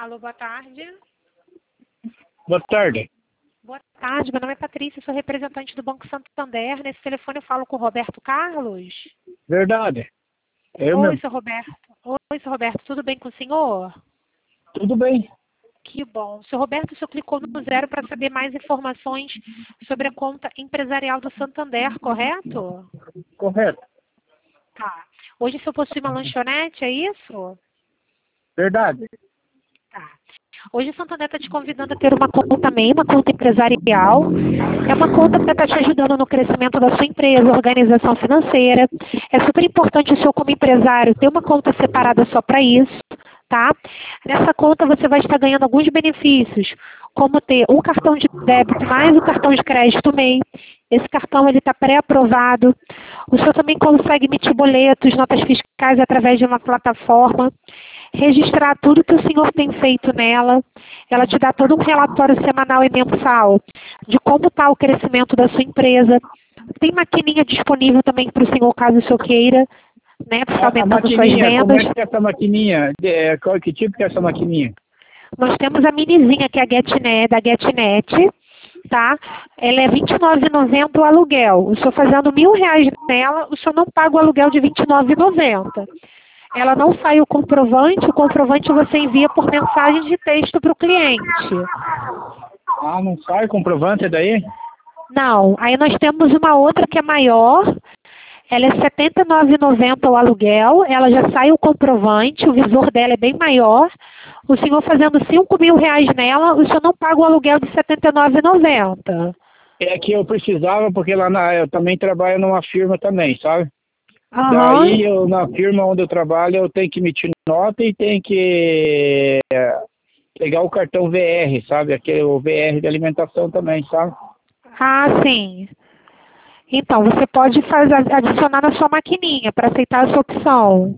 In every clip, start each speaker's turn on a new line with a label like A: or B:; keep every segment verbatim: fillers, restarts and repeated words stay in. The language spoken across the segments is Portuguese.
A: Alô, boa tarde.
B: Boa tarde.
A: Boa tarde, meu nome é Patrícia, sou representante do Banco Santander. Nesse telefone eu falo com o Roberto Carlos.
B: Verdade. Eu
A: Oi,
B: mesmo.
A: seu Roberto. Oi, seu Roberto, tudo bem com o senhor?
B: Tudo bem.
A: Que bom. Seu Roberto, o senhor clicou no zero para saber mais informações sobre a conta empresarial do Santander, correto?
B: Correto.
A: Tá. Hoje o senhor possui uma lanchonete, é isso?
B: Verdade.
A: Tá. Hoje o Santander está te convidando a ter uma conta MEI, uma conta empresarial. É uma conta que está te ajudando no crescimento da sua empresa, organização financeira. É super importante o senhor, como empresário, ter uma conta separada só para isso, tá? Nessa conta você vai estar ganhando alguns benefícios, como ter um cartão de débito mais um cartão de crédito MEI. Esse cartão ele está pré-aprovado. O senhor também consegue emitir boletos, notas fiscais através de uma plataforma, registrar tudo que o senhor tem feito nela. Ela te dá todo um relatório semanal e mensal de como está o crescimento da sua empresa. Tem maquininha disponível também para o senhor, caso o senhor queira, né, para
B: A, a
A: aumentando suas
B: maquininha, como
A: vendas.
B: é que é essa maquininha? De- é, qual, que tipo que é essa maquininha?
A: Nós temos a minizinha, que é a GetNet, da GetNet, tá? Ela é vinte e nove reais e noventa centavos o aluguel. O senhor fazendo mil reais nela, o senhor não paga o aluguel de vinte e nove reais e noventa centavos. Ela não sai o comprovante, o comprovante você envia por mensagem de texto para o cliente.
B: Ah, não sai comprovante daí?
A: Não, aí nós temos uma outra que é maior, ela é setenta e nove reais e noventa centavos o aluguel, ela já sai o comprovante, o visor dela é bem maior. O senhor fazendo cinco mil reais nela, o senhor não paga o aluguel de setenta e nove reais e noventa centavos.
B: É que eu precisava, porque lá na, eu também trabalho numa firma também, sabe?
A: Aham.
B: Daí eu, na firma onde eu trabalho, eu tenho que emitir nota e tenho que é, pegar o cartão V R, sabe? Aquele o V R de alimentação também, sabe?
A: Ah, sim. Então, você pode fazer, adicionar na sua maquininha para aceitar essa opção,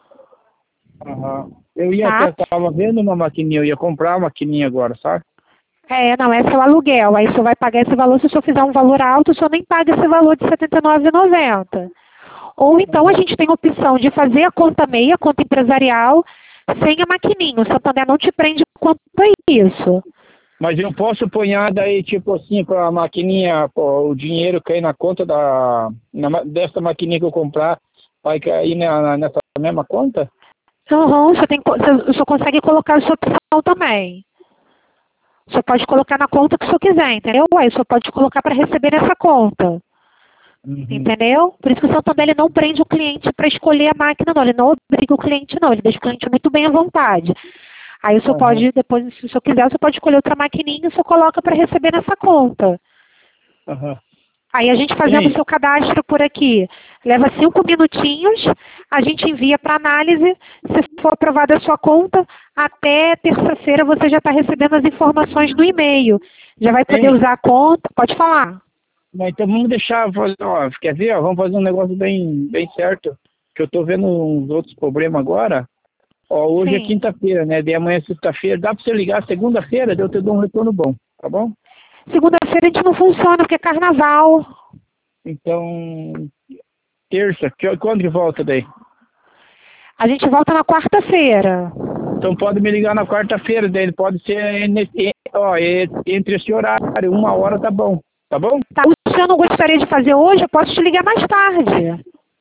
B: Aham. Eu ia
A: tá?
B: até, tava vendo uma maquininha, eu ia comprar uma maquininha agora, sabe?
A: É, não, esse é o aluguel. Aí o senhor vai pagar esse valor, se o senhor fizer um valor alto, o senhor nem paga esse valor de setenta e nove reais e noventa centavos. Ou então a
B: Aham.
A: gente tem a opção de fazer a conta MEI, a conta empresarial, sem a maquininha. O Santander não te prende quanto a isso.
B: Mas eu posso ponhar daí, tipo assim, para a maquininha, pô, o dinheiro cair na conta da, na, ma- dessa maquininha que eu comprar, vai cair na, na- nessa mesma conta?
A: Uhum, o senhor, tem, co- o senhor consegue colocar a sua opção também. O senhor pode colocar na conta que o senhor quiser, entendeu? Aí o senhor pode colocar para receber nessa conta.
B: Uhum.
A: Entendeu? Por isso que o Santander ele não prende o cliente para escolher a máquina, não. Ele não obriga o cliente, não. Ele deixa o cliente muito bem à vontade. Aí o senhor
B: Aham.
A: pode, depois, se o senhor quiser, o senhor pode escolher outra maquininha e o senhor coloca para receber nessa conta.
B: Aham.
A: Aí a gente fazendo o
B: Sim.
A: seu cadastro por aqui, leva cinco minutinhos, a gente envia para análise, se for aprovada a sua conta, até terça-feira você já está recebendo as informações no e-mail. Já vai poder
B: Sim.
A: usar a conta, pode falar.
B: Mas então vamos deixar, fazer- ó, quer ver? Ó, vamos fazer um negócio bem, bem certo, que eu tô vendo uns outros problemas agora. Ó, hoje é
A: Sim.
B: quinta-feira, né? De amanhã é sexta-feira. Dá para você ligar segunda-feira, daí eu te dou um retorno bom, tá bom?
A: Segunda-feira a gente não funciona, porque é carnaval.
B: Então, terça, que, quando que volta daí?
A: A gente volta na quarta-feira.
B: Então pode me ligar na quarta-feira, daí pode ser nesse, ó, e- entre esse horário, uma hora tá bom, tá bom?
A: Tá? Se eu não gostaria de fazer hoje, eu posso te ligar mais tarde.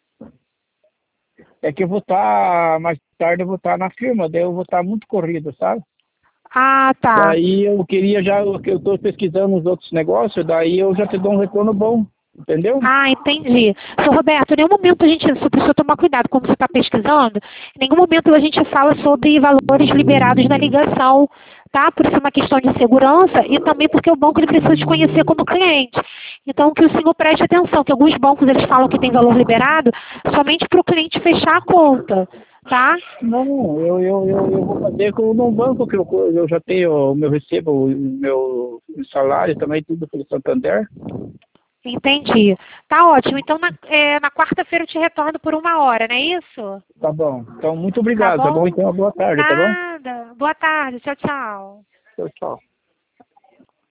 B: É que eu vou estar, mais tarde eu vou estar na firma, daí eu vou estar muito corrido, sabe?
A: Ah, tá.
B: Daí eu queria já, que eu estou pesquisando os outros negócios, daí eu já te dou um retorno bom, entendeu?
A: Ah, entendi. Seu Roberto, em nenhum momento a gente, você precisa tomar cuidado, como você está pesquisando, em nenhum momento a gente fala sobre valores liberados na ligação, tá? Por isso é uma questão de segurança e também porque o banco ele precisa te conhecer como cliente. Então, que o senhor preste atenção, que alguns bancos eles falam que tem valor liberado somente para o cliente fechar a conta, tá?
B: Não, eu, eu, eu, eu vou fazer com um banco que eu, eu já tenho o meu recebo, o meu salário também, tudo pelo Santander.
A: Entendi. Tá ótimo. Então, na, é, na quarta-feira eu te retorno por uma hora, não é isso?
B: Tá bom. Então, muito
A: Tá
B: obrigado, tá bom?
A: bom?
B: Então, boa tarde, tá bom?
A: Nada. Boa tarde. Tchau, tchau.
B: Tchau, tchau.